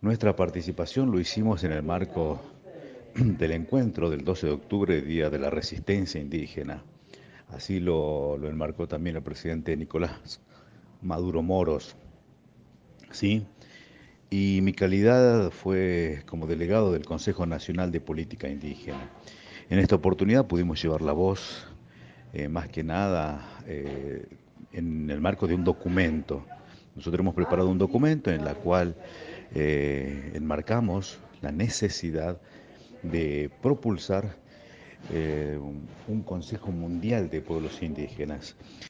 Nuestra participación lo hicimos en el marco del encuentro del 12 de octubre, Día de la Resistencia Indígena. Así lo enmarcó también el presidente Nicolás Maduro Moros, ¿sí? Y mi calidad fue como delegado del Consejo Nacional de Política Indígena. En esta oportunidad pudimos llevar la voz, más que nada, en el marco de un documento. Nosotros hemos preparado un documento en el cual enmarcamos la necesidad de propulsar un Consejo Mundial de Pueblos Indígenas.